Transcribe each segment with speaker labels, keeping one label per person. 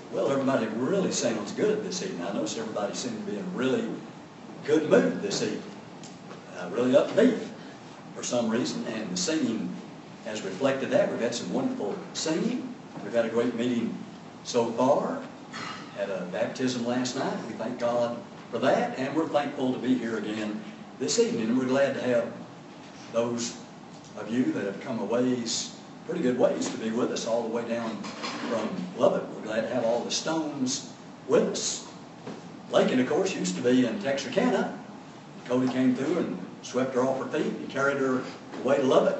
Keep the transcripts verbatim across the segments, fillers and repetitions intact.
Speaker 1: Well, everybody really sounds good this evening. I notice everybody seems to be in a really good mood this evening, uh, really upbeat for some reason, and the singing has reflected that. We've had some wonderful singing. We've had a great meeting so far. Had a baptism last night. We thank God for that, and we're thankful to be here again this evening. And we're glad to have those of you that have come a ways, pretty good ways, to be with us all the way down from Lubbock. We're glad to have all the Stones with us. Lakin, of course, used to be in Texarkana. Cody came through and swept her off her feet and carried her away to Lubbock.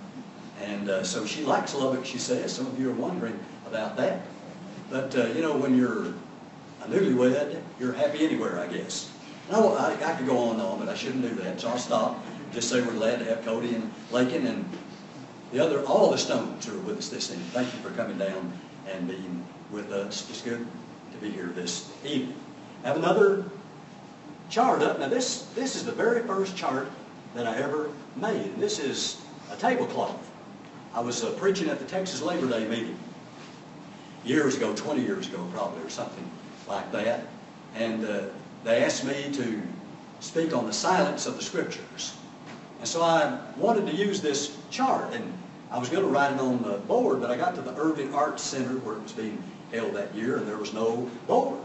Speaker 1: And uh, so she likes Lubbock, she says. Some of you are wondering about that. But, uh, you know, when you're a newlywed, you're happy anywhere, I guess. No, I, I could go on and on, but I shouldn't do that, so I'll stop. Just say we're glad to have Cody and Lakin and the other, all the Stones who are with us this evening. Thank you for coming down and being with us. It's good to be here this evening. I have another chart up. Now, this, this is the very first chart that I ever made. And this is a tablecloth. I was uh, preaching at the Texas Labor Day meeting years ago, twenty years ago probably, or something like that. And uh, they asked me to speak on the silence of the Scriptures. And so I wanted to use this chart, and I was going to write it on the board, but I got to the Irving Arts Center where it was being held that year, and there was no board.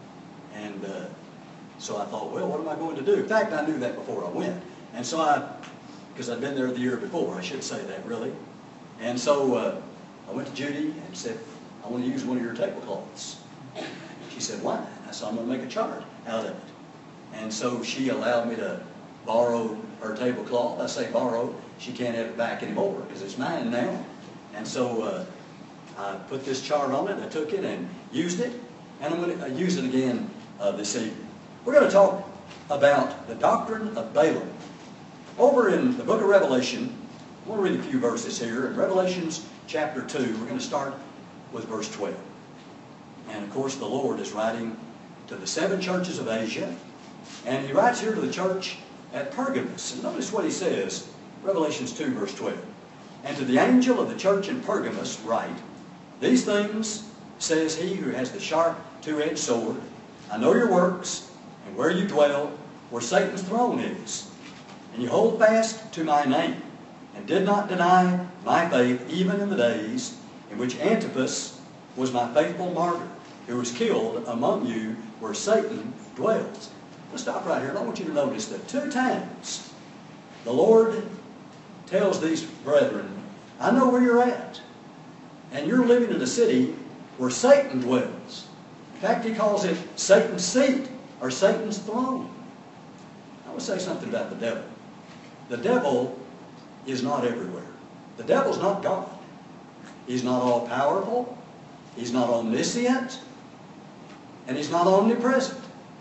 Speaker 1: And uh, so I thought, well, what am I going to do? In fact, I knew that before I went. And so I, because I'd been there the year before, I should say that really. And so uh, I went to Judy and said, I want to use one of your tablecloths. She said, why? I said, I'm going to make a chart out of it. And so she allowed me to borrow her tablecloth. I say borrow. She can't have it back anymore because it's mine now. And so uh, I put this chart on it. I took it and used it. And I'm going to use it again uh, this evening. We're going to talk about the doctrine of Balaam. Over in the book of Revelation, I want to read a few verses here. In Revelations chapter two, we're going to start with verse twelve. And of course, the Lord is writing to the seven churches of Asia. And he writes here to the church at Pergamos. And notice what he says, Revelations two, verse twelve. And to the angel of the church in Pergamos write, these things says he who has the sharp two-edged sword. I know your works, and where you dwell, where Satan's throne is. And you hold fast to my name, and did not deny my faith even in the days in which Antipas was my faithful martyr, who was killed among you where Satan dwells. Let's stop right here. And I want you to notice that two times the Lord tells these brethren, I know where you're at. And you're living in a city where Satan dwells. In fact, he calls it Satan's seat or Satan's throne. I want to say something about the devil. The devil is not everywhere. The devil's not God. He's not all-powerful. He's not omniscient. And he's not omnipresent.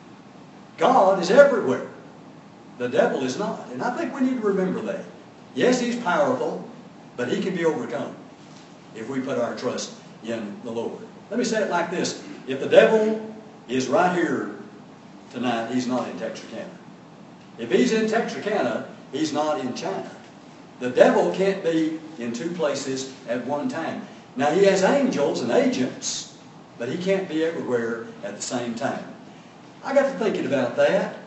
Speaker 1: God is everywhere. The devil is not. And I think we need to remember that. Yes, he's powerful, but he can be overcome if we put our trust in the Lord. Let me say it like this. If the devil is right here tonight, he's not in Texarkana. If he's in Texarkana, he's not in China. The devil can't be in two places at one time. Now, he has angels and agents, but he can't be everywhere at the same time. I got to thinking about that.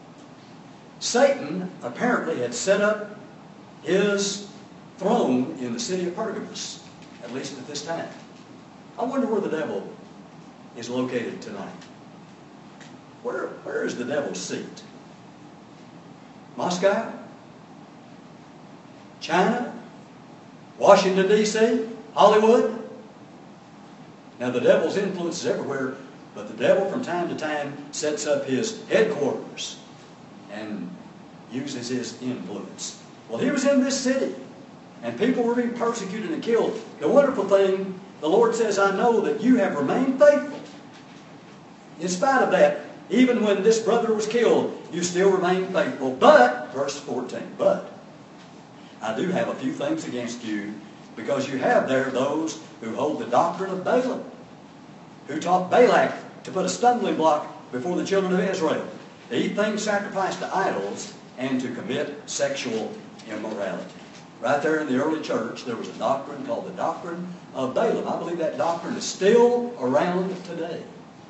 Speaker 1: Satan apparently had set up his throne in the city of Pergamos, at least at this time. I wonder where the devil is located tonight. Where, where is the devil's seat? Moscow? China? Washington, D C? Hollywood? Now, the devil's influence is everywhere, but the devil from time to time sets up his headquarters and uses his influence. Well, he was in this city, and people were being persecuted and killed. The wonderful thing, the Lord says, I know that you have remained faithful. In spite of that, even when this brother was killed, you still remained faithful. But, verse fourteen, but I do have a few things against you, because you have there those who hold the doctrine of Balaam, who taught Balak to put a stumbling block before the children of Israel, to eat things sacrificed to idols, and to commit sexual immorality. right there in the early church, there was a doctrine called the doctrine of Balaam. I believe that doctrine is still around today.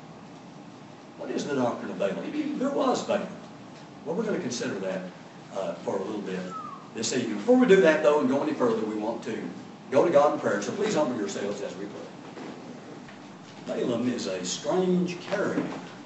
Speaker 1: What is the doctrine of Balaam? Who was Balaam? Well, we're going to consider that uh, for a little bit this evening. Before we do that, though, and go any further, we want to go to God in prayer. So please humble yourselves as we pray. Balaam is a strange character,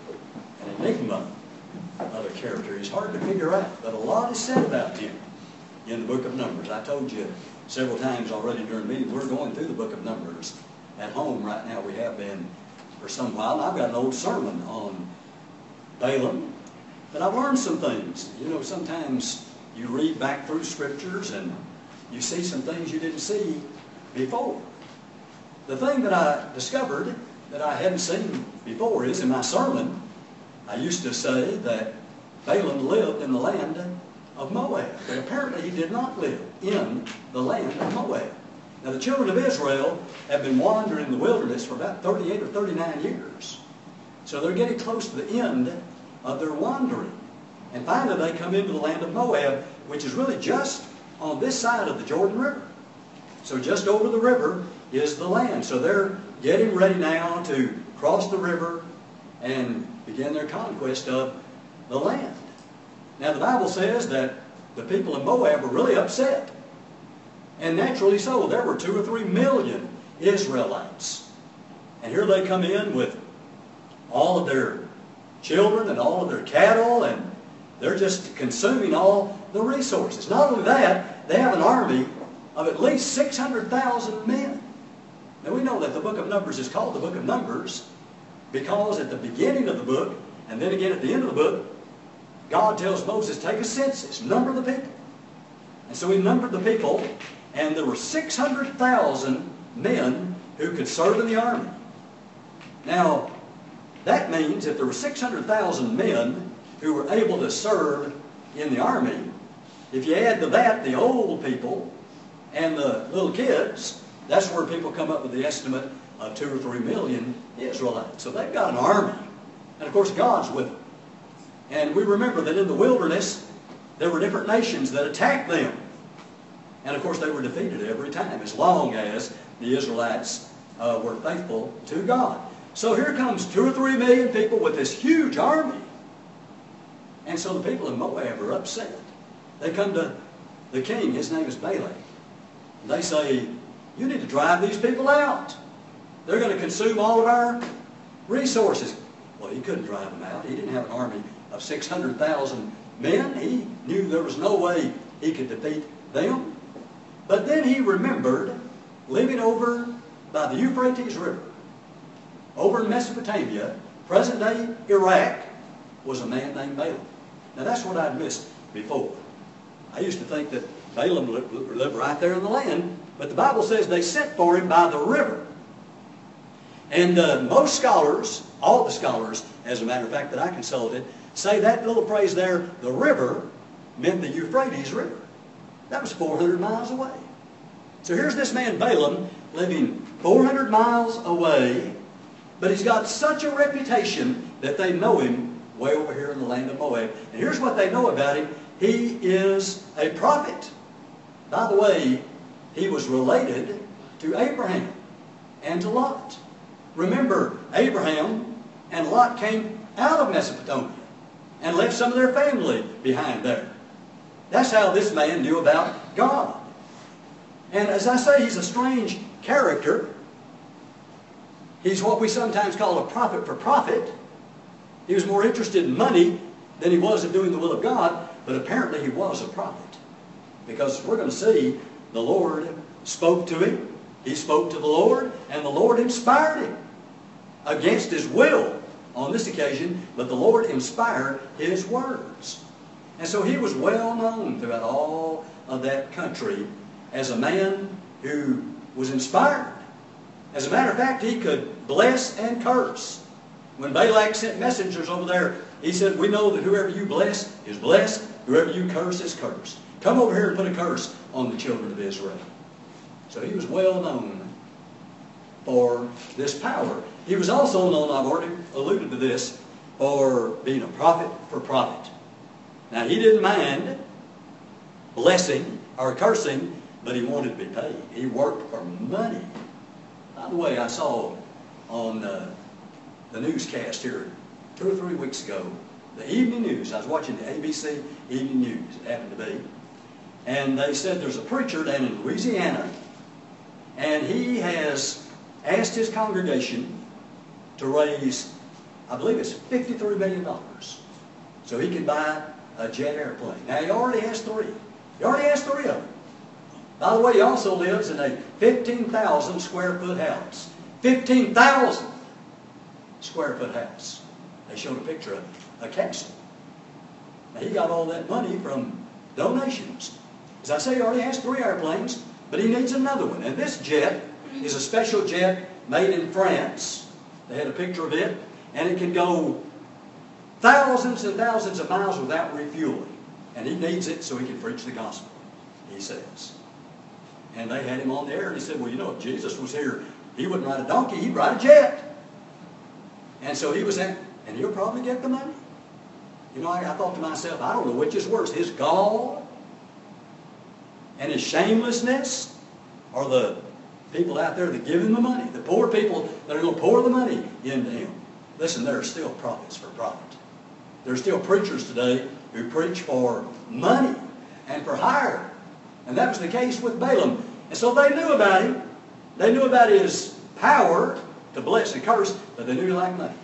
Speaker 1: an enigma of a character. He's hard to figure out, but a lot is said about him in the book of Numbers. I told you several times already during the meeting, we're going through the book of Numbers at home right now. We have been for some while. I've got an old sermon on Balaam, but I've learned some things. You know, sometimes you read back through scriptures and you see some things you didn't see before. The thing that I discovered that I hadn't seen before is in my sermon, I used to say that Balaam lived in the land of Moab, but apparently he did not live in the land of Moab. Now the children of Israel have been wandering in the wilderness for about thirty-eight or thirty-nine years. So they're getting close to the end of their wandering. And finally they come into the land of Moab, which is really just on this side of the Jordan River. So just over the river is the land. So they're getting ready now to cross the river and begin their conquest of the land. Now the Bible says that the people of Moab were really upset. And naturally so. There were two or three million Israelites. And here they come in with all of their children and all of their cattle, and they're just consuming all the resources. Not only that, they have an army of at least six hundred thousand men. Now we know that the book of Numbers is called the book of Numbers because at the beginning of the book, and then again at the end of the book, God tells Moses, take a census, number the people. And so he numbered the people, and there were six hundred thousand men who could serve in the army. Now, that means if there were six hundred thousand men who were able to serve in the army, if you add to that the old people and the little kids, that's where people come up with the estimate of two or three million Israelites. So they've got an army. And of course God's with them. And we remember that in the wilderness, there were different nations that attacked them. And of course they were defeated every time, as long as the Israelites uh, were faithful to God. So here comes two or three million people with this huge army. And so the people of Moab are upset. They come to the king, his name is Balak. They say, you need to drive these people out. They're going to consume all of our resources. Well, he couldn't drive them out. He didn't have an army of six hundred thousand men. He knew there was no way he could defeat them. But then he remembered living over by the Euphrates River, over in Mesopotamia, present-day Iraq, was a man named Balaam. Now that's what I'd missed before. I used to think that Balaam lived right there in the land, but the Bible says they sent for him by the river. And uh, most scholars, all the scholars, as a matter of fact, that I consulted, say that little phrase there, the river, meant the Euphrates River. That was four hundred miles away. So here's this man Balaam living four hundred miles away, but he's got such a reputation that they know him way over here in the land of Moab. And here's what they know about him. He is a prophet. By the way, he was related to Abraham and to Lot. Remember, Abraham and Lot came out of Mesopotamia and left some of their family behind there. That's how this man knew about God. And as I say, he's a strange character. He's what we sometimes call a prophet for profit. He was more interested in money than he was in doing the will of God, but apparently he was a prophet. Because we're going to see the Lord spoke to him. He spoke to the Lord, and the Lord inspired him against his will on this occasion, but the Lord inspired his words. And so he was well known throughout all of that country as a man who was inspired. As a matter of fact, he could bless and curse. When Balak sent messengers over there, he said, we know that whoever you bless is blessed, whoever you curse is cursed. Come over here and put a curse on the children of Israel. So he was well known for this power. He was also known, I've already alluded to this, for being a prophet for profit. Now he didn't mind blessing or cursing but he wanted to be paid. He worked for money. By the way, I saw on uh, the newscast here two or three weeks ago, the evening news. I was watching the A B C evening news, it happened to be. And they said there's a preacher down in Louisiana, and he has asked his congregation to raise, I believe it's fifty-three million dollars, so he can buy a jet airplane. Now, he already has three. He already has three of them. By the way, he also lives in a fifteen thousand square foot house. fifteen thousand square foot house. They showed a picture of a castle. Now, he got all that money from donations. As I say, he already has three airplanes, but he needs another one. And this jet is a special jet made in France. They had a picture of it. And it can go thousands and thousands of miles without refueling. And he needs it so he can preach the gospel, he says. And they had him on the air, and he said, well, you know, if Jesus was here, he wouldn't ride a donkey, he'd ride a jet. And so he was at, and he'll probably get the money. You know, I, I thought to myself, I don't know which is worse, his gall and his shamelessness, or the people out there that give him the money, the poor people that are going to pour the money into him. Listen, there are still prophets for profit. There are still preachers today who preach for money and for hire. And that was the case with Balaam. And so they knew about him. They knew about his power to bless and curse, but they knew he liked money.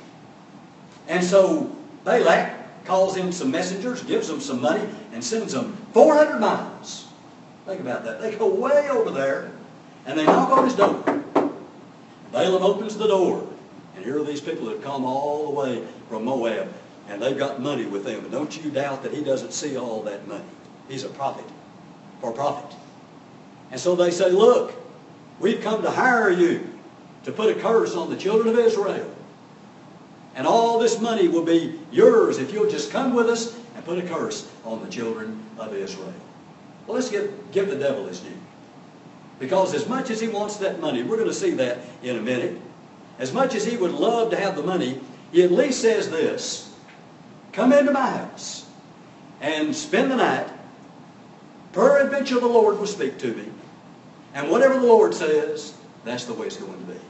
Speaker 1: And so Balak calls in some messengers, gives them some money, and sends them four hundred miles. Think about that. They go way over there, and they knock on his door. Balaam opens the door, and here are these people that have come all the way from Moab, and they've got money with them. And don't you doubt that he doesn't see all that money. He's a prophet for profit. And so they say, look, we've come to hire you to put a curse on the children of Israel. And all this money will be yours if you'll just come with us and put a curse on the children of Israel. Well, let's give, give the devil his due. Because as much as he wants that money, we're going to see that in a minute, as much as he would love to have the money, he at least says this, come into my house and spend the night. Peradventure the Lord will speak to me. And whatever the Lord says, that's the way it's going to be.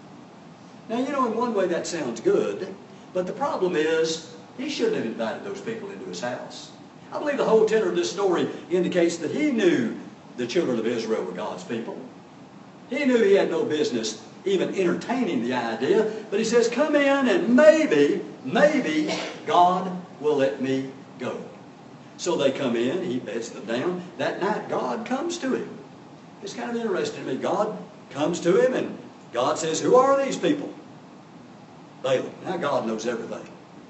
Speaker 1: Now, you know, in one way that sounds good, but the problem is he shouldn't have invited those people into his house. I believe the whole tenor of this story indicates that he knew the children of Israel were God's people. He knew he had no business even entertaining the idea, but he says, come in and maybe, maybe God will let me go. So they come in, he beds them down. That night, God comes to him. It's kind of interesting to me. God comes to him, and God says, who are these people? Balaam. Now, God knows everything.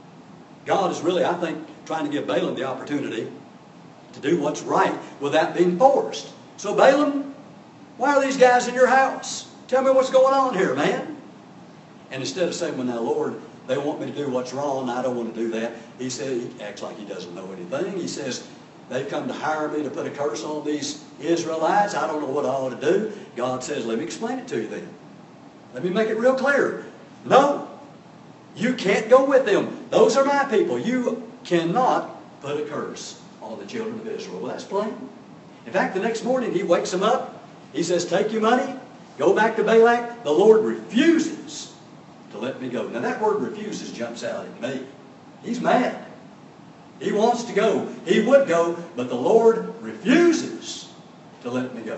Speaker 1: God is really, I think, trying to give Balaam the opportunity to do what's right without being forced. So, Balaam, why are these guys in your house? Tell me what's going on here, man. And instead of saying, well, now, Lord, they want me to do what's wrong, I don't want to do that. He said, he acts like he doesn't know anything. He says, they've come to hire me to put a curse on these Israelites. I don't know what I ought to do. God says, let me explain it to you then. Let me make it real clear. No, you can't go with them. Those are my people. You cannot put a curse on the children of Israel. Well, that's plain. In fact, the next morning he wakes them up. He says, take your money, go back to Balak. The Lord refuses to let me go. Now that word refuses jumps out at me. He's mad. He wants to go. He would go, but the Lord refuses to let me go.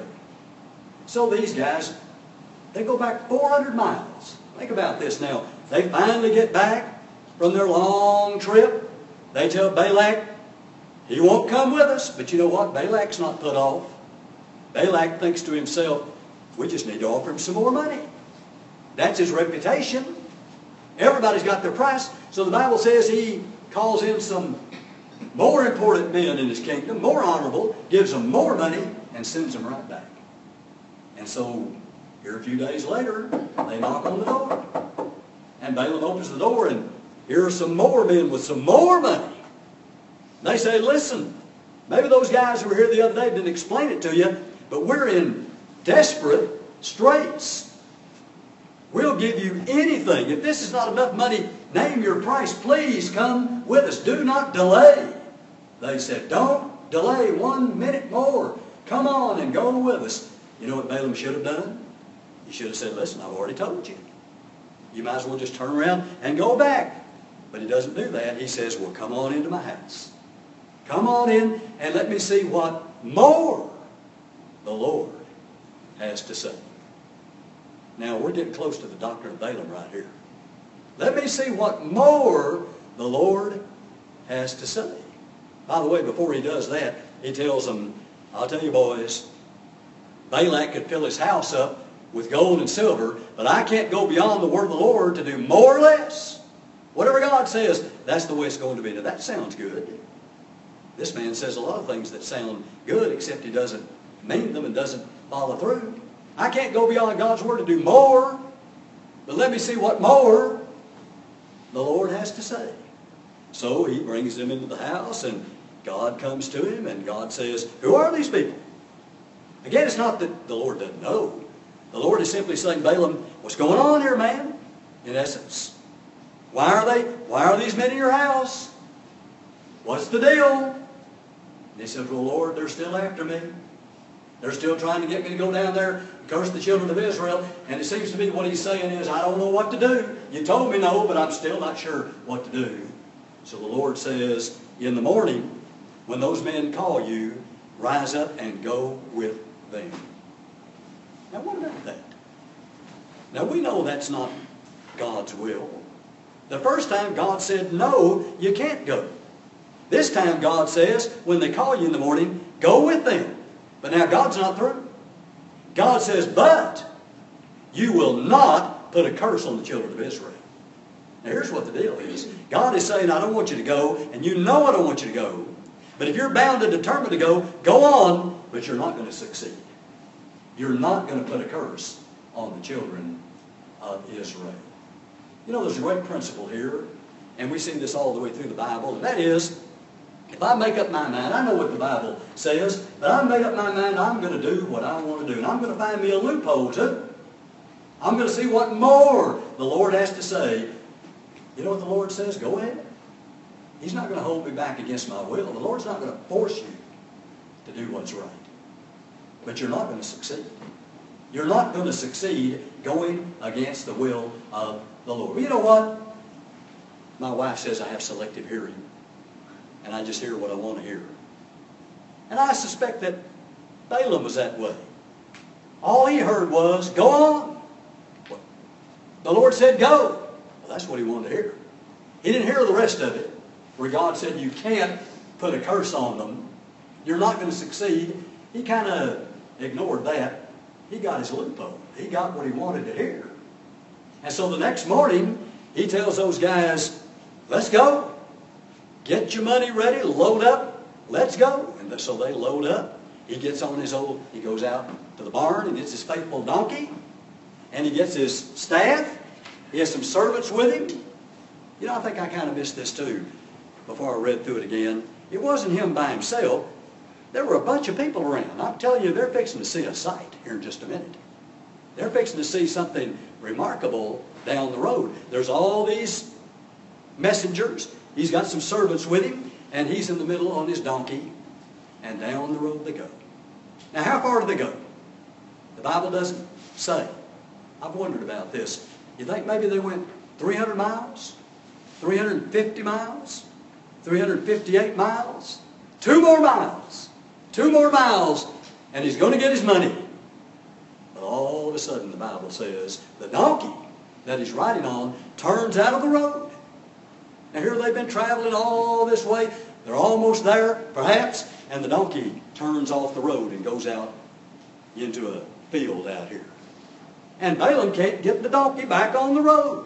Speaker 1: So these guys, they go back four hundred miles. Think about this now. They finally get back from their long trip. They tell Balak, he won't come with us. But you know what? Balak's not put off. Balak thinks to himself, we just need to offer him some more money. That's his reputation. Everybody's got their price. So the Bible says he calls in some more important men in his kingdom, more honorable, gives them more money, and sends them right back. And so, here a few days later, they knock on the door. And Balaam opens the door, and here are some more men with some more money. They say, listen, maybe those guys who were here the other day didn't explain it to you, but we're in desperate straits. We'll give you anything. If this is not enough money, name your price. Please come with us. Do not delay. They said, don't delay one minute more. Come on and go with us. You know what Balaam should have done? He should have said, listen, I've already told you. You might as well just turn around and go back. But he doesn't do that. He says, well, come on into my house. Come on in and let me see what more the Lord has to say. Now, we're getting close to the doctrine of Balaam right here. Let me see what more the Lord has to say. By the way, before he does that, he tells them, I'll tell you boys, Balak could fill his house up with gold and silver, but I can't go beyond the word of the Lord to do more or less. Whatever God says, that's the way it's going to be. Now, that sounds good. This man says a lot of things that sound good, except he doesn't mean them and doesn't follow through. I can't go beyond God's word to do more, but let me see what more the Lord has to say. So he brings them into the house, and God comes to him, and God says, who are these people? Again, it's not that the Lord doesn't know. The Lord is simply saying, Balaam, what's going on here, man? In essence, why are they, why are these men in your house? What's the deal? And he says, well, Lord, they're still after me. They're still trying to get me to go down there and curse the children of Israel. And it seems to me what he's saying is, I don't know what to do. You told me no, but I'm still not sure what to do. So the Lord says, in the morning, when those men call you, rise up and go with them. Now, what about that? Now, we know that's not God's will. The first time God said, no, you can't go. This time God says, when they call you in the morning, go with them. But now God's not through. God says, but you will not put a curse on the children of Israel. Now here's what the deal is. God is saying, I don't want you to go, and you know I don't want you to go. But if you're bound and determined to go, go on, but you're not going to succeed. You're not going to put a curse on the children of Israel. You know, there's a great principle here, and we see this all the way through the Bible, and that is, if I make up my mind, I know what the Bible says, but I made up my mind I'm going to do what I want to do. And I'm going to find me a loophole too. I'm going to see what more the Lord has to say. You know what the Lord says? Go ahead. He's not going to hold me back against my will. The Lord's not going to force you to do what's right. But you're not going to succeed. You're not going to succeed going against the will of the Lord. Well, you know what? My wife says I have selective hearing. And I just hear what I want to hear. And I suspect that Balaam was that way. All he heard was, go on. The Lord said, go. Well, that's what he wanted to hear. He didn't hear the rest of it, where God said, you can't put a curse on them. You're not going to succeed. He kind of ignored that. He got his loophole. He got what he wanted to hear. And so the next morning, he tells those guys, let's go. Get your money ready, load up, let's go. And so they load up. He gets on his old, he goes out to the barn and gets his faithful donkey. And he gets his staff. He has some servants with him. You know, I think I kind of missed this too before I read through it again. It wasn't him by himself. There were a bunch of people around. I'm telling you, they're fixing to see a sight here in just a minute. They're fixing to see something remarkable down the road. There's all these messengers. He's got some servants with him, and he's in the middle on his donkey, and down the road they go. Now, how far do they go? The Bible doesn't say. I've wondered about this. You think maybe they went three hundred miles? three hundred fifty miles? three hundred fifty-eight miles? Two more miles. Two more miles, and he's going to get his money. But all of a sudden, the Bible says, the donkey that he's riding on turns out of the road. Now here they've been traveling all this way. They're almost there, perhaps, and the donkey turns off the road and goes out into a field out here. And Balaam can't get the donkey back on the road.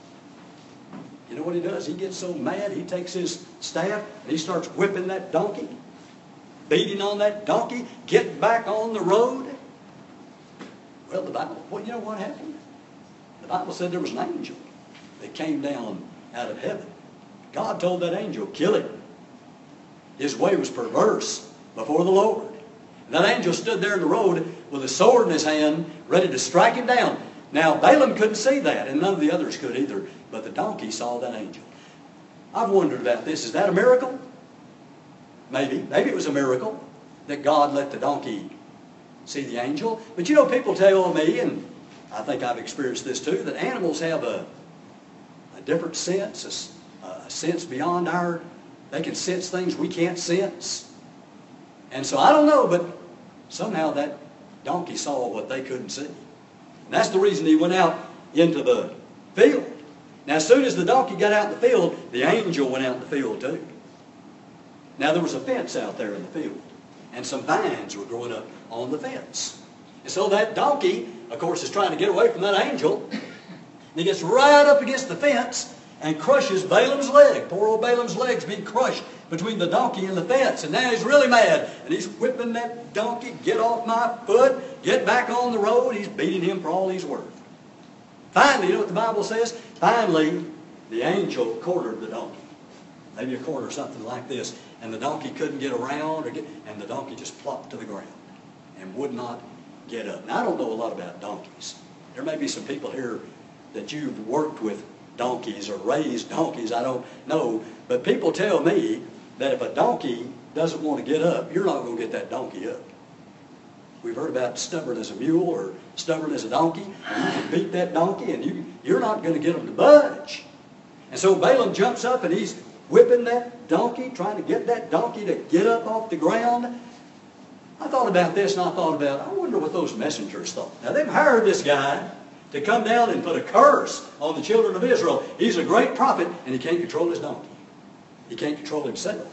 Speaker 1: You know what he does? He gets so mad, he takes his staff and he starts whipping that donkey, beating on that donkey, get back on the road. Well, the Bible, well, you know what happened? The Bible said there was an angel that came down out of heaven. God told that angel, kill him. His way was perverse before the Lord. And that angel stood there in the road with a sword in his hand, ready to strike him down. Now, Balaam couldn't see that, and none of the others could either, but the donkey saw that angel. I've wondered about this. Is that a miracle? Maybe. Maybe it was a miracle. that God let the donkey see the angel. But you know, people tell me, and I think I've experienced this too, that animals have a, a different sense, a, a sense beyond our, they can sense things we can't sense. And so I don't know, but somehow that donkey saw what they couldn't see. And that's the reason he went out into the field. Now, as soon as the donkey got out in the field, the angel went out in the field too. Now, there was a fence out there in the field, and some vines were growing up on the fence. And so that donkey, of course, is trying to get away from that angel. And he gets right up against the fence and crushes Balaam's leg. Poor old Balaam's leg's being crushed between the donkey and the fence. And now he's really mad. And he's whipping that donkey, get off my foot, get back on the road. He's beating him for all he's worth. Finally, you know what the Bible says? Finally, the angel cornered the donkey. Maybe a corner or something like this. And the donkey couldn't get around, or get, and the donkey just plopped to the ground and would not get up. Now, I don't know a lot about donkeys. There may be some people here that you've worked with donkeys or raised donkeys. I don't know. But people tell me that if a donkey doesn't want to get up, you're not going to get that donkey up. We've heard about stubborn as a mule or stubborn as a donkey. And you can beat that donkey and you, you're not going to get them to budge. And so Balaam jumps up and he's whipping that donkey, trying to get that donkey to get up off the ground. I thought about this and I thought about, I wonder what those messengers thought. Now, they've hired this guy to come down and put a curse on the children of Israel. He's a great prophet and he can't control his donkey. He can't control himself.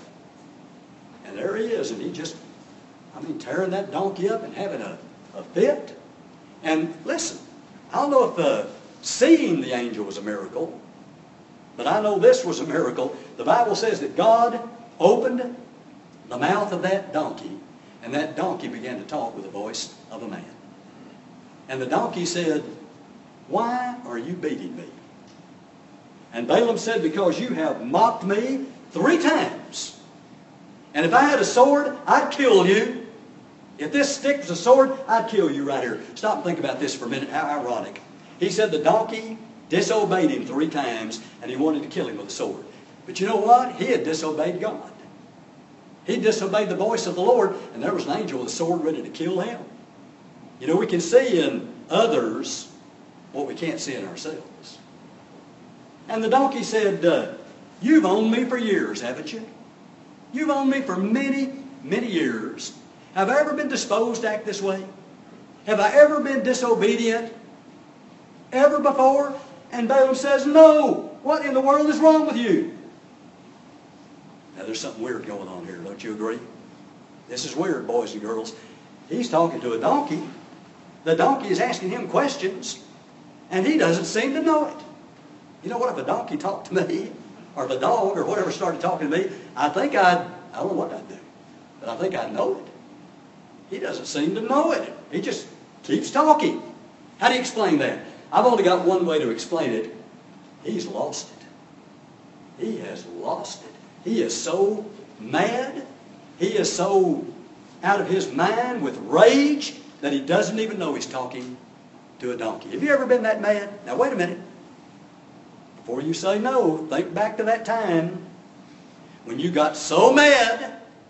Speaker 1: And there he is, and he just, I mean, tearing that donkey up and having a, a fit. And listen, I don't know if uh, seeing the angel was a miracle, but I know this was a miracle. The Bible says that God opened the mouth of that donkey, and that donkey began to talk with the voice of a man. And the donkey said, "Why are you beating me?" And Balaam said, "Because you have mocked me three times. And if I had a sword, I'd kill you. If this stick was a sword, I'd kill you right here." Stop and think about this for a minute. How ironic. He said the donkey disobeyed him three times, and he wanted to kill him with a sword. But you know what? He had disobeyed God. He disobeyed the voice of the Lord, and there was an angel with a sword ready to kill him. You know, we can see in others what we can't see in ourselves. And the donkey said, uh, "You've owned me for years, haven't you? You've owned me for many, many years. Have I ever been disposed to act this way? Have I ever been disobedient? Ever before?" And Balaam says, "No. What in the world is wrong with you?" Now, there's something weird going on here, don't you agree? This is weird, boys and girls. He's talking to a donkey. The donkey is asking him questions, and he doesn't seem to know it. You know what? If a donkey talked to me, or if a dog or whatever started talking to me, I think I'd, I don't know what I'd do, but I think I'd know it. He doesn't seem to know it. He just keeps talking. How do you explain that? I've only got one way to explain it. He's lost it. He has lost it. He is so mad. He is so out of his mind with rage that he doesn't even know he's talking to a donkey. Have you ever been that mad? Now, wait a minute. Before you say no, think back to that time when you got so mad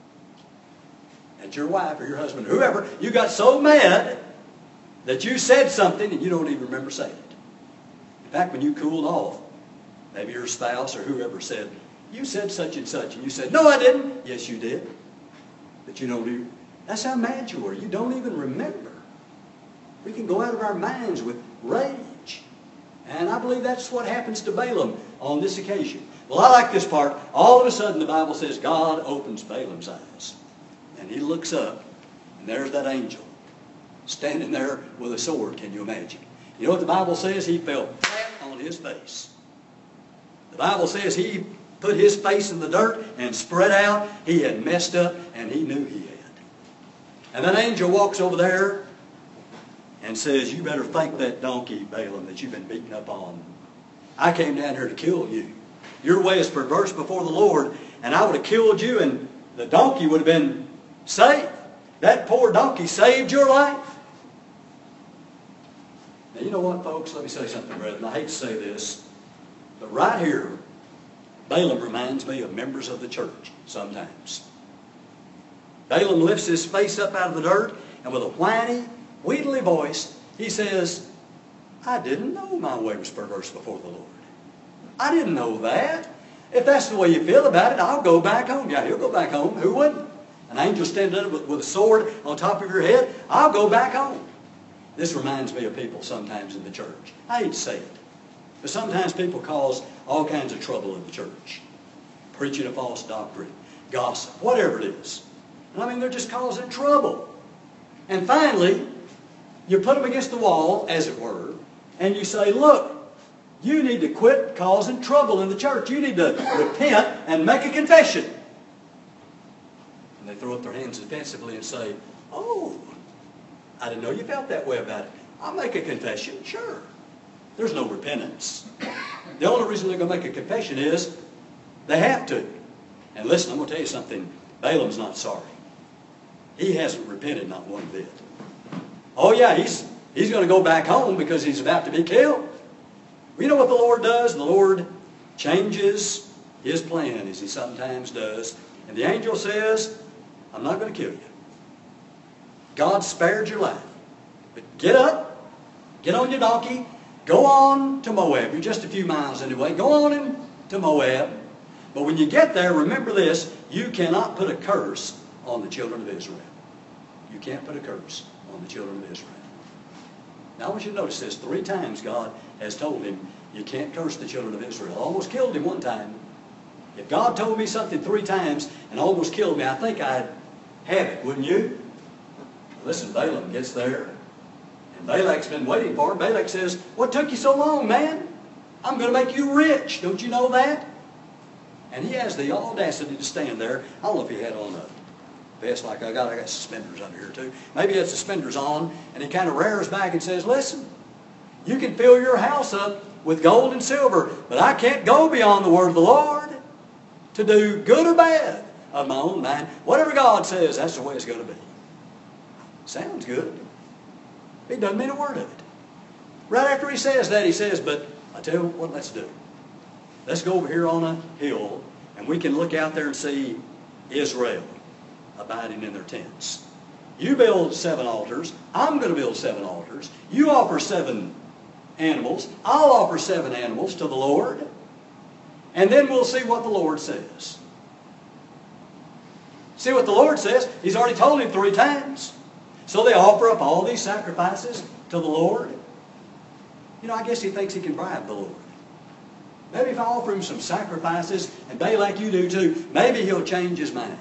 Speaker 1: at your wife or your husband, or whoever, you got so mad that you said something and you don't even remember saying it. In fact, when you cooled off, maybe your spouse or whoever said, "You said such and such," and you said, "No, I didn't." "Yes, you did." But you don't even, that's how mad you were. You don't even remember. We can go out of our minds with rage. And I believe that's what happens to Balaam on this occasion. Well, I like this part. All of a sudden, the Bible says God opens Balaam's eyes. And he looks up, and there's that angel standing there with a sword. Can you imagine? You know what the Bible says? He fell flat on his face. The Bible says he put his face in the dirt and spread out. He had messed up, and he knew he had. And that angel walks over there and says, "You better thank that donkey, Balaam, that you've been beaten up on. I came down here to kill you. Your way is perverse before the Lord, and I would have killed you, and the donkey would have been saved. That poor donkey saved your life." Now, you know what, folks? Let me say something, brethren. I hate to say this, but right here, Balaam reminds me of members of the church sometimes. Balaam lifts his face up out of the dirt, and with a whiny, wheedly voice, he says, I didn't know my way was perverse before the Lord. I didn't know that. If that's the way you feel about it, I'll go back home. Yeah, he'll go back home. Who wouldn't? An angel standing there with, with a sword on top of your head. I'll go back home. This reminds me of people sometimes in the church. I hate to say it, but sometimes people cause all kinds of trouble in the church. Preaching a false doctrine, gossip, whatever it is. And I mean, they're just causing trouble. And finally, you put them against the wall, as it were, and you say, look, you need to quit causing trouble in the church. You need to repent and make a confession. And they throw up their hands defensively and say, oh, I didn't know you felt that way about it. I'll make a confession, sure. There's no repentance. The only reason they're going to make a confession is they have to. And listen, I'm going to tell you something. Balaam's not sorry. He hasn't repented not one bit. Oh yeah, he's, he's going to go back home because he's about to be killed. You know what the Lord does? The Lord changes his plan, as he sometimes does. And the angel says, I'm not going to kill you. God spared your life. But get up, get on your donkey, go on to Moab. You're just a few miles anyway. Go on in to Moab. But when you get there, remember this, you cannot put a curse on the children of Israel. You can't put a curse on the children of Israel. Now I want you to notice this. Three times God has told him, you can't curse the children of Israel. Almost killed him one time. If God told me something three times and almost killed me, I think I'd have it, wouldn't you? Listen, Balaam gets there, and Balak's been waiting for him. Balak says, what took you so long, man? I'm going to make you rich. Don't you know that? And he has the audacity to stand there. I don't know if he had on a vest like I got. I got suspenders under here too. Maybe he had suspenders on, and he kind of rears back and says, listen, you can fill your house up with gold and silver, but I can't go beyond the word of the Lord to do good or bad of my own mind. Whatever God says, that's the way it's going to be. Sounds good. He doesn't mean a word of it. Right after he says that, he says, but I tell you what, let's do. Let's go over here on a hill, and we can look out there and see Israel abiding in their tents. You build seven altars. I'm going to build seven altars. You offer seven animals. I'll offer seven animals to the Lord. And then we'll see what the Lord says. See what the Lord says? He's already told him three times. So they offer up all these sacrifices to the Lord. You know, I guess he thinks he can bribe the Lord. Maybe if I offer him some sacrifices, and Balak, you do too, maybe he'll change his mind.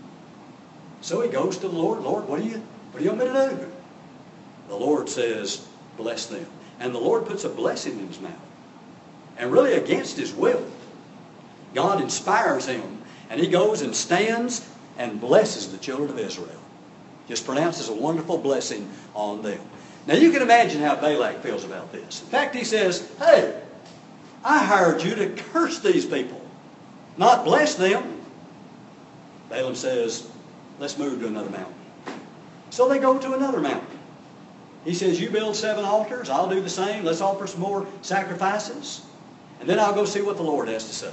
Speaker 1: So he goes to the Lord. Lord, what do you, what do you want me to do? The Lord says, bless them. And the Lord puts a blessing in his mouth. And really against his will. God inspires him. And he goes and stands and blesses the children of Israel. Just pronounces a wonderful blessing on them. Now you can imagine how Balak feels about this. In fact, he says, hey, I hired you to curse these people, not bless them. Balaam says, let's move to another mountain. So they go to another mountain. He says, you build seven altars, I'll do the same. Let's offer some more sacrifices. And then I'll go see what the Lord has to say.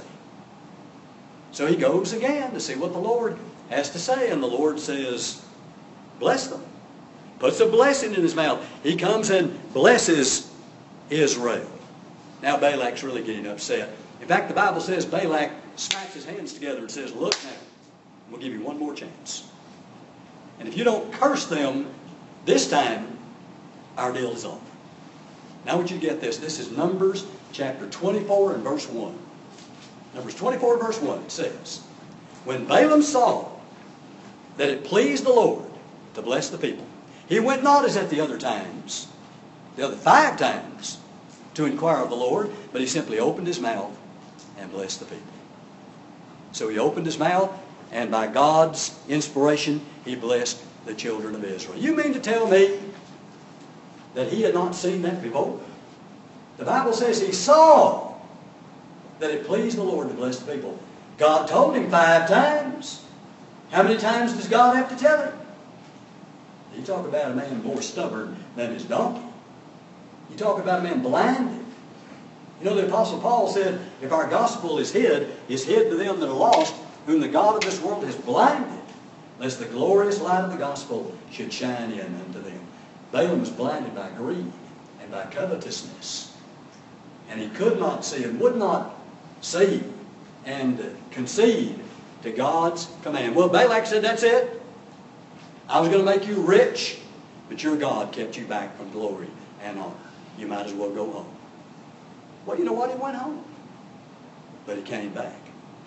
Speaker 1: So he goes again to see what the Lord has to say. And the Lord says, bless them. Puts a blessing in his mouth. He comes and blesses Israel. Now Balak's really getting upset. In fact, the Bible says Balak smacks his hands together and says, look now, we'll give you one more chance. And if you don't curse them this time, our deal is over. Now I want you to get this. This is Numbers chapter twenty-four and verse one. Numbers twenty-four verse one, it says, when Balaam saw that it pleased the Lord to bless the people, he went not as at the other times, the other five times, to inquire of the Lord, but he simply opened his mouth and blessed the people. So he opened his mouth, and by God's inspiration, he blessed the children of Israel. You mean to tell me that he had not seen that before? The Bible says he saw that it pleased the Lord to bless the people. God told him five times. How many times does God have to tell him? You talk about a man more stubborn than his donkey. You talk about a man blinded. You know, the Apostle Paul said, if our gospel is hid, is hid to them that are lost, whom the God of this world has blinded, lest the glorious light of the gospel should shine in unto them. Balaam was blinded by greed and by covetousness. And he could not see and would not see and concede to God's command. Well, Balak said, that's it. I was going to make you rich, but your God kept you back from glory and honor. You might as well go home. Well, you know what? He went home. But he came back.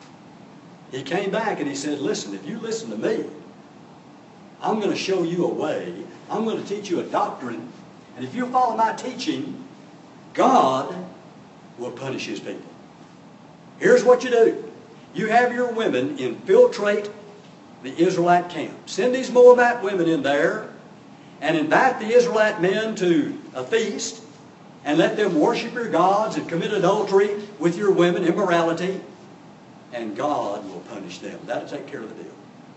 Speaker 1: He came back and he said, listen, if you listen to me, I'm going to show you a way. I'm going to teach you a doctrine. And if you follow my teaching, God will punish his people. Here's what you do. You have your women infiltrate the Israelite camp. Send these Moabite women in there and invite the Israelite men to a feast and let them worship your gods and commit adultery with your women, immorality, and God will punish them. That'll take care of the deal.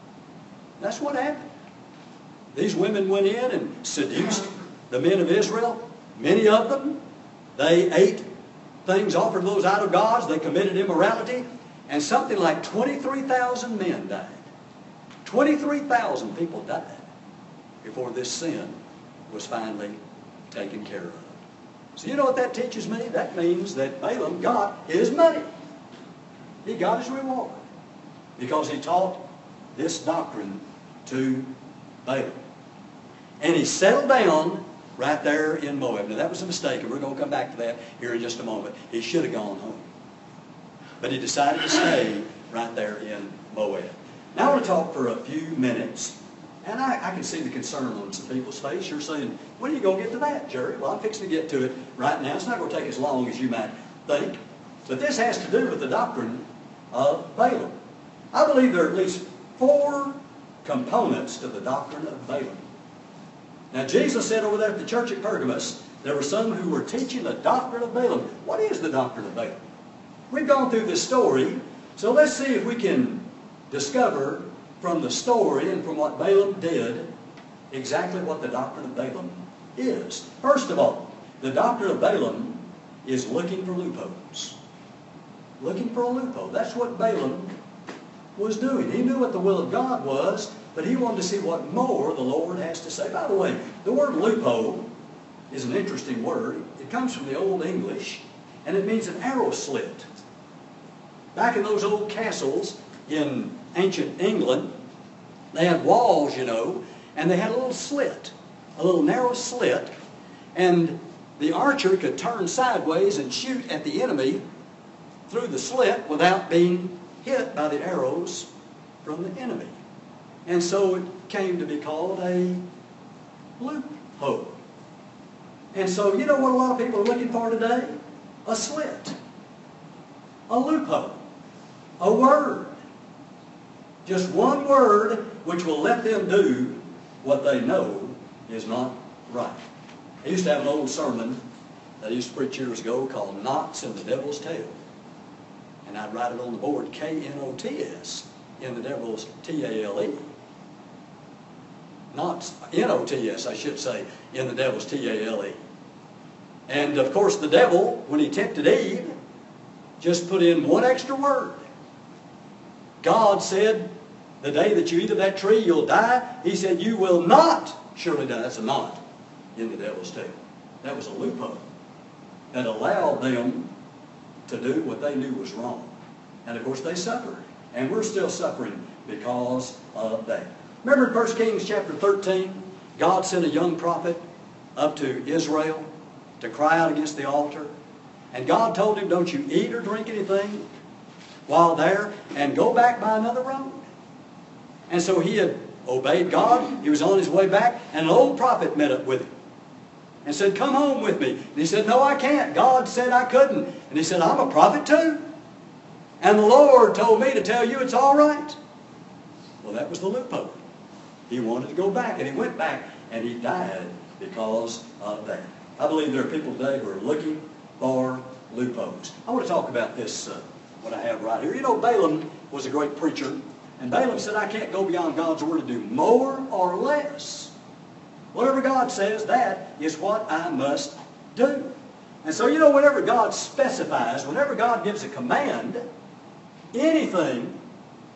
Speaker 1: That's what happened. These women went in and seduced the men of Israel. Many of them, they ate things offered to those idol gods. They committed immorality. And something like twenty-three thousand men died. twenty-three thousand people died before this sin was finally taken care of. So you know what that teaches me? That means that Balaam got his money. He got his reward because he taught this doctrine to Balaam. And he settled down right there in Moab. Now that was a mistake, and we're going to come back to that here in just a moment. He should have gone home. But he decided to stay right there in Moab. Now I want to talk for a few minutes, and I, I can see the concern on some people's face. You're saying, when are you going to get to that, Jerry? Well, I'm fixing to get to it right now. It's not going to take as long as you might think. But this has to do with the doctrine of Balaam. I believe there are at least four components to the doctrine of Balaam. Now Jesus said over there at the church at Pergamos, there were some who were teaching the doctrine of Balaam. What is the doctrine of Balaam? We've gone through this story, so let's see if we can discover from the story and from what Balaam did exactly what the doctrine of Balaam is. First of all, the doctrine of Balaam is looking for loopholes. Looking for a loophole. That's what Balaam was doing. He knew what the will of God was, but he wanted to see what more the Lord has to say. By the way, the word loophole is an interesting word. It comes from the Old English, and it means an arrow slit. Back in those old castles in ancient England, they had walls, you know, and they had a little slit, a little narrow slit, and the archer could turn sideways and shoot at the enemy through the slit without being hit by the arrows from the enemy. And so it came to be called a loophole. And so you know what a lot of people are looking for today? A slit. A loophole. A word. Just one word which will let them do what they know is not right. I used to have an old sermon that I used to preach years ago called Knots in the Devil's Tail. And I'd write it on the board, K N O T S, in the devil's T A L E. Not N O T S, I should say, in the devil's T A L E. And of course the devil, when he tempted Eve, just put in one extra word. God said, the day that you eat of that tree, you'll die. He said, you will not surely die. That's a knot in the devil's tail. That was a loophole that allowed them to do what they knew was wrong. And of course they suffered. And we're still suffering because of that. Remember in First Kings chapter thirteen, God sent a young prophet up to Israel to cry out against the altar. And God told him, don't you eat or drink anything while there, and go back by another road. And so he had obeyed God. He was on his way back, and an old prophet met up with him and said, come home with me. And he said, no, I can't. God said I couldn't. And he said, I'm a prophet too. And the Lord told me to tell you it's all right. Well, that was the loophole. He wanted to go back, and he went back, and he died because of that. I believe there are people today who are looking for loopholes. I want to talk about this, uh, what I have right here. You know, Balaam was a great preacher, and Balaam said, I can't go beyond God's word to do more or less. Whatever God says, that is what I must do. And so, you know, whenever God specifies, whenever God gives a command, anything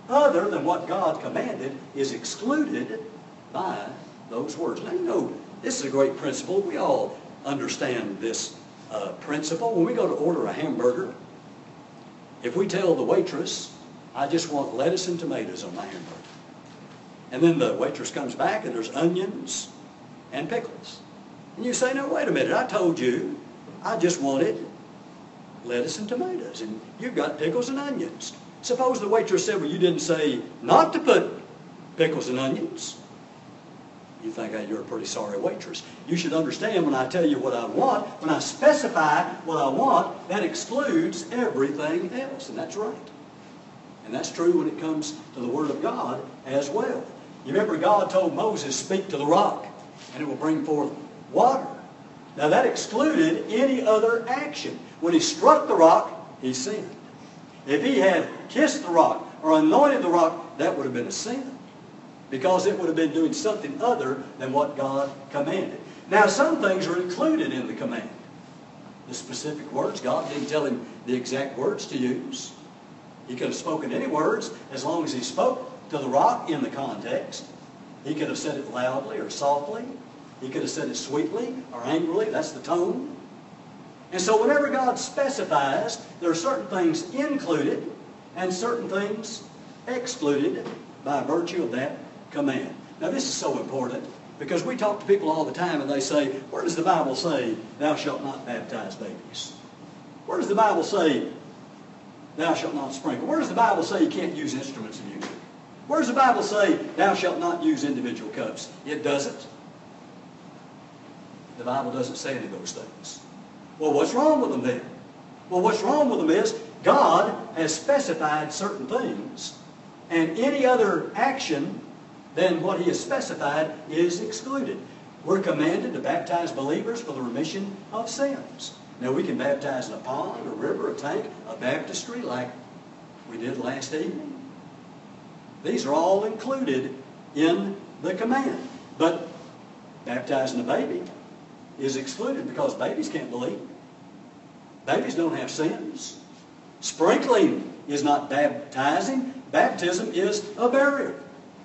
Speaker 1: other than what God commanded is excluded by those words. Now, you know, this is a great principle. We all understand this uh, principle. When we go to order a hamburger, if we tell the waitress, I just want lettuce and tomatoes on my hamburger, and then the waitress comes back and there's onions and pickles, and you say, no, wait a minute, I told you I just wanted lettuce and tomatoes, and you've got pickles and onions. Suppose the waitress said, well, you didn't say not to put pickles and onions. You think, hey, you're a pretty sorry waitress. You should understand when I tell you what I want, when I specify what I want, that excludes everything else, and that's right. And that's true when it comes to the Word of God as well. You remember God told Moses, speak to the rock, and it will bring forth water. Now that excluded any other action. When he struck the rock, he sinned. If he had kissed the rock or anointed the rock, that would have been a sin, because it would have been doing something other than what God commanded. Now some things are included in the command. The specific words, God didn't tell him the exact words to use. He could have spoken any words as long as he spoke to the rock in the context. He could have said it loudly or softly. He could have said it sweetly or angrily. That's the tone. And so whenever God specifies, there are certain things included and certain things excluded by virtue of that command. Now this is so important, because we talk to people all the time and they say, where does the Bible say thou shalt not baptize babies? Where does the Bible say thou shalt not sprinkle? Where does the Bible say you can't use instruments of music? Where does the Bible say thou shalt not use individual cups? It doesn't. The Bible doesn't say any of those things. Well, what's wrong with them then? Well, what's wrong with them is God has specified certain things, and any other action than what he has specified is excluded. We're commanded to baptize believers for the remission of sins. Now, we can baptize in a pond, a river, a tank, a baptistry like we did last evening. These are all included in the command. But baptizing a baby is excluded, because babies can't believe. Babies don't have sins. Sprinkling is not baptizing. Baptism is a burial.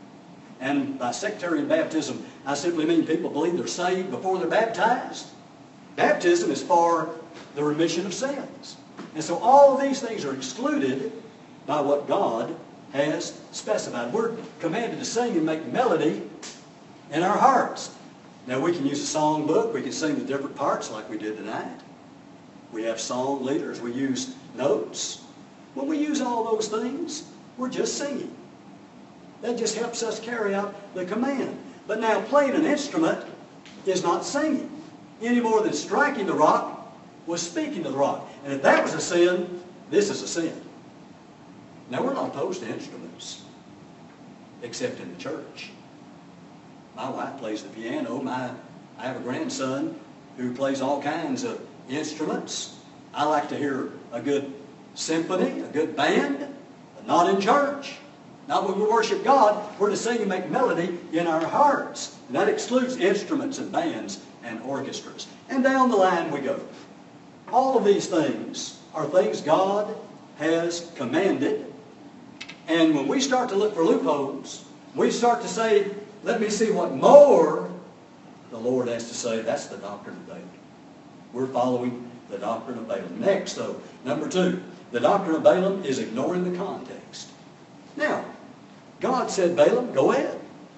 Speaker 1: And by sectarian baptism, I simply mean people believe they're saved before they're baptized. Baptism is for the remission of sins. And so all of these things are excluded by what God has specified. We're commanded to sing and make melody in our hearts. Now we can use a song book. We can sing the different parts like we did tonight. We have song leaders. We use notes. When we use all those things, we're just singing. That just helps us carry out the command. But now playing an instrument is not singing, any more than striking the rock was speaking to the rock. And if that was a sin, this is a sin. Now we're not opposed to instruments, except in the church. My wife plays the piano. My, I have a grandson who plays all kinds of instruments. I like to hear a good symphony, a good band, but not in church. Not when we worship God. We're to sing and make melody in our hearts. And that excludes instruments and bands and orchestras. And down the line we go. All of these things are things God has commanded. And when we start to look for loopholes, we start to say, let me see what more the Lord has to say. That's the doctrine of Balaam. We're following the doctrine of Balaam. Next, though, number two, the doctrine of Balaam is ignoring the context. Now, God said, Balaam, go ahead.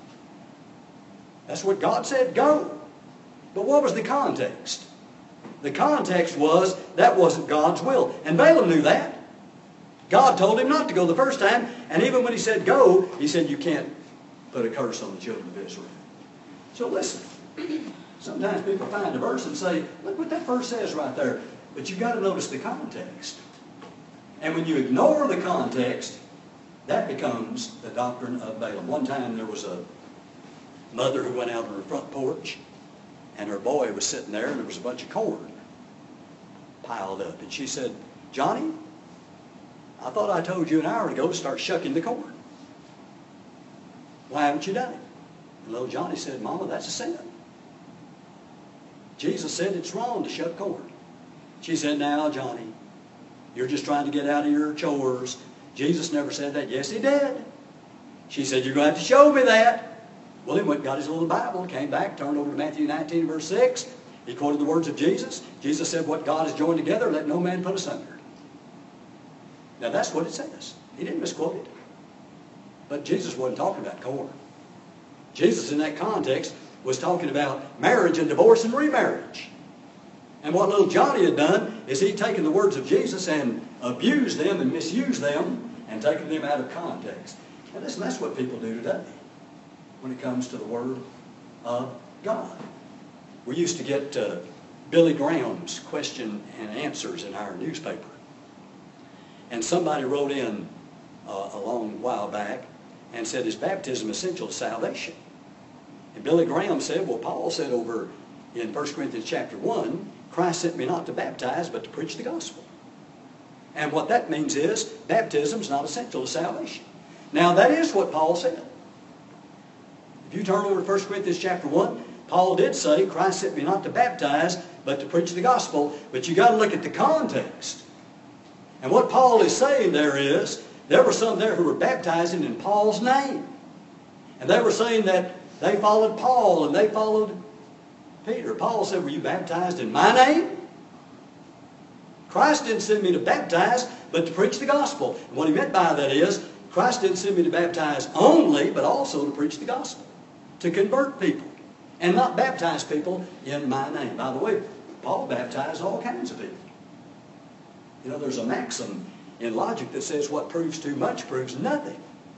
Speaker 1: That's what God said, go. But what was the context? The context was that wasn't God's will. And Balaam knew that. God told him not to go the first time. And even when he said go, he said, you can't put a curse on the children of Israel. So listen. Sometimes people find a verse and say, look what that verse says right there. But you've got to notice the context. And when you ignore the context, that becomes the doctrine of Balaam. One time there was a mother who went out on her front porch, and her boy was sitting there, and there was a bunch of corn piled up. And she said, Johnny, I thought I told you an hour ago to start shucking the corn. Why haven't you done it? And little Johnny said, Mama, that's a sin. Jesus said it's wrong to shuck corn. She said, now, Johnny, you're just trying to get out of your chores. Jesus never said that. Yes, he did. She said, you're going to have to show me that. Well, he went and got his little Bible, came back, turned over to Matthew nineteen, verse six. He quoted the words of Jesus. Jesus said, what God has joined together, let no man put asunder. Now, that's what it says. He didn't misquote it. But Jesus wasn't talking about corn. Jesus, in that context, was talking about marriage and divorce and remarriage. And what little Johnny had done is he'd taken the words of Jesus and abused them and misused them and taken them out of context. And listen, that's what people do today when it comes to the Word of God. We used to get uh, Billy Graham's question and answers in our newspaper. And somebody wrote in uh, a long while back and said, is baptism essential to salvation? And Billy Graham said, well, Paul said over in First Corinthians chapter one, Christ sent me not to baptize, but to preach the gospel. And what that means is, baptism is not essential to salvation. Now, that is what Paul said. If you turn over to First Corinthians chapter one, Paul did say, Christ sent me not to baptize, but to preach the gospel. But you got to look at the context. And what Paul is saying there is, there were some there who were baptizing in Paul's name. And they were saying that they followed Paul and they followed Peter. Paul said, were you baptized in my name? Christ didn't send me to baptize, but to preach the gospel. And what he meant by that is, Christ didn't send me to baptize only, but also to preach the gospel. To convert people. And not baptize people in my name. By the way, Paul baptized all kinds of people. You know, there's a maxim in logic that says what proves too much proves nothing.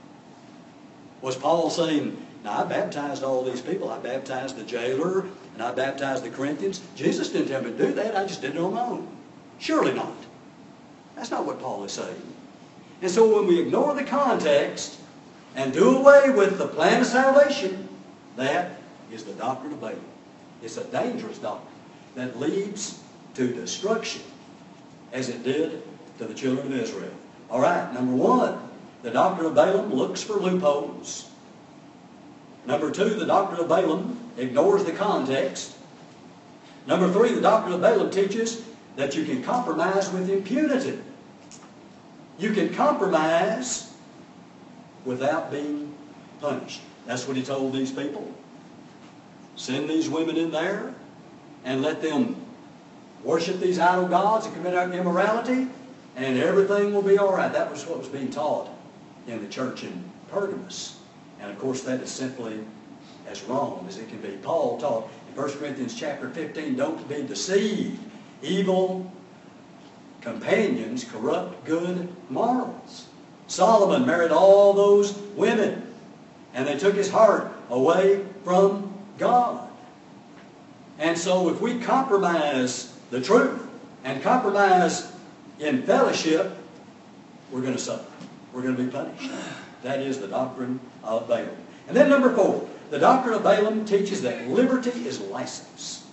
Speaker 1: Was Paul saying, now I baptized all these people. I baptized the jailer and I baptized the Corinthians. Jesus didn't tell me to do that. I just did it on my own. Surely not. That's not what Paul is saying. And so when we ignore the context and do away with the plan of salvation, that is the doctrine of Balaam. It's a dangerous doctrine that leads to destruction, as it did to the children of Israel. All right, number one, the doctrine of Balaam looks for loopholes. Number two, the doctrine of Balaam ignores the context. Number three, the doctrine of Balaam teaches that you can compromise with impunity. You can compromise without being punished. That's what he told these people. Send these women in there and let them worship these idol gods and commit immorality, and everything will be all right. That was what was being taught in the church in Pergamos. And of course that is simply as wrong as it can be. Paul taught in First Corinthians chapter fifteen, don't be deceived. Evil companions corrupt good morals. Solomon married all those women, and they took his heart away from God. And so if we compromise the truth and compromise in fellowship, we're going to suffer. We're going to be punished. That is the doctrine of Balaam. And then number four, the doctrine of Balaam teaches that liberty is license.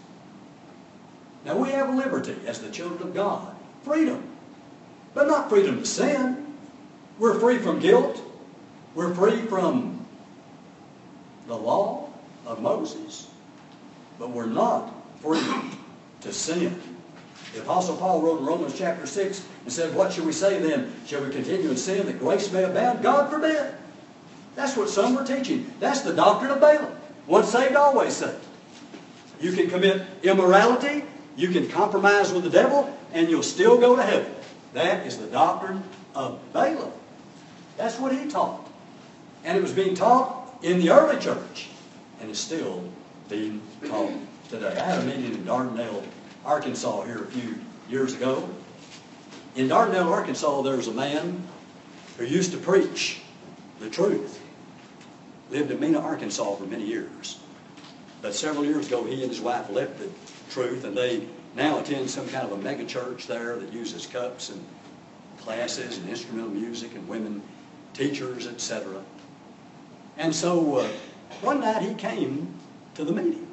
Speaker 1: Now we have liberty as the children of God. Freedom. But not freedom to sin. We're free from guilt. We're free from the law of Moses. But we're not free to sin. The Apostle Paul wrote in Romans chapter six and said, what shall we say then? Shall we continue in sin that grace may abound? God forbid. That's what some were teaching. That's the doctrine of Balaam. Once saved, always saved. You can commit immorality, you can compromise with the devil, and you'll still go to heaven. That is the doctrine of Balaam. That's what he taught. And it was being taught in the early church, and is still being taught today. I had a meeting in Dardanelle, Arkansas here a few years ago. In Dardanelle, Arkansas, there was a man who used to preach the truth. Lived in Mena, Arkansas for many years. But several years ago, he and his wife left the truth, and they now attend some kind of a mega church there that uses cups and classes and instrumental music and women teachers, et cetera. And so uh, one night he came to the meeting.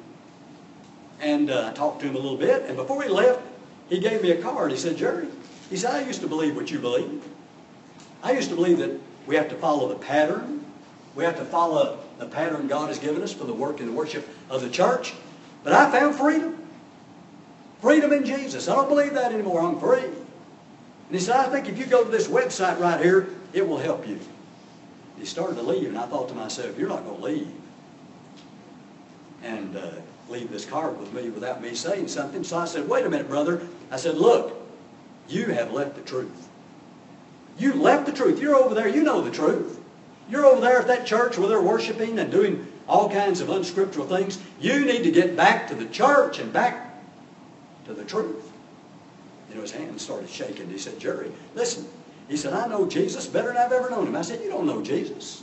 Speaker 1: And uh, I talked to him a little bit, and before he left, he gave me a card. He said, Jerry, he said, I used to believe what you believe. I used to believe that we have to follow the pattern. We have to follow the pattern God has given us for the work and the worship of the church. But I found freedom. Freedom in Jesus. I don't believe that anymore. I'm free. And he said, I think if you go to this website right here, it will help you. he started to leave, and I thought to myself, you're not going to leave and uh, leave this car with me without me saying something. So I said, wait a minute, brother. I said, look, you have left the truth. You left the truth. You're over there. You know the truth. You're over there at that church where they're worshiping and doing all kinds of unscriptural things. You need to get back to the church and back to the truth. You know, his hands started shaking. He said, Jerry, listen. He said, I know Jesus better than I've ever known him. I said, you don't know Jesus.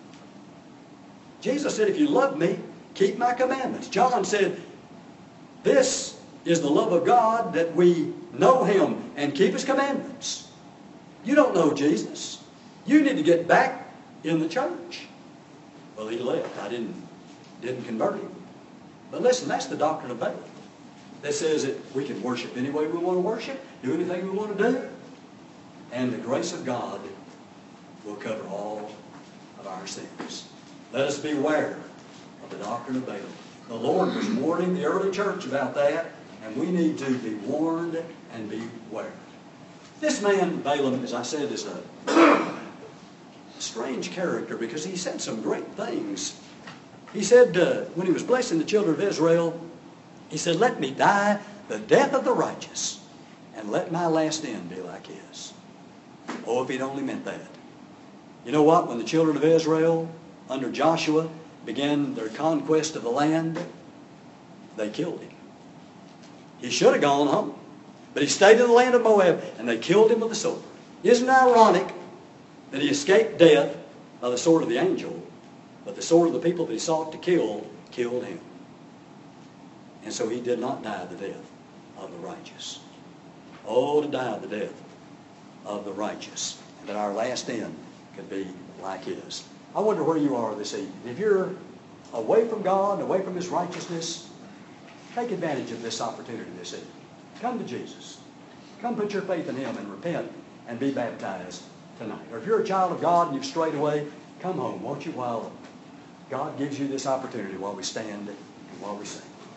Speaker 1: Jesus said, if you love me, keep my commandments. John said, this is the love of God, that we know him and keep his commandments. You don't know Jesus. You need to get back in the church. Well, he left. I didn't, didn't convert him. But listen, that's the doctrine of Balaam. That says that we can worship any way we want to worship, do anything we want to do, and the grace of God will cover all of our sins. Let us beware of the doctrine of Balaam. The Lord was warning the early church about that, and we need to be warned and beware. This man, Balaam, as I said, is a, a strange character because he said some great things. He said, uh, when he was blessing the children of Israel, he said, let me die the death of the righteous, and let my last end be like his. Oh, if he'd only meant that. You know what? When the children of Israel, under Joshua, began their conquest of the land, they killed him. He should have gone home. But he stayed in the land of Moab, and they killed him with the sword. Isn't it ironic that he escaped death by the sword of the angel, but the sword of the people that he sought to kill, killed him? And so he did not die the death of the righteous. Oh, to die the death of the righteous, and that our last end could be like his. I wonder where you are this evening. If you're away from God, away from his righteousness, take advantage of this opportunity this evening. Come to Jesus. Come put your faith in him and repent and be baptized tonight. Or if you're a child of God and you've strayed away, come home, won't you, while God gives you this opportunity while we stand and while we sing.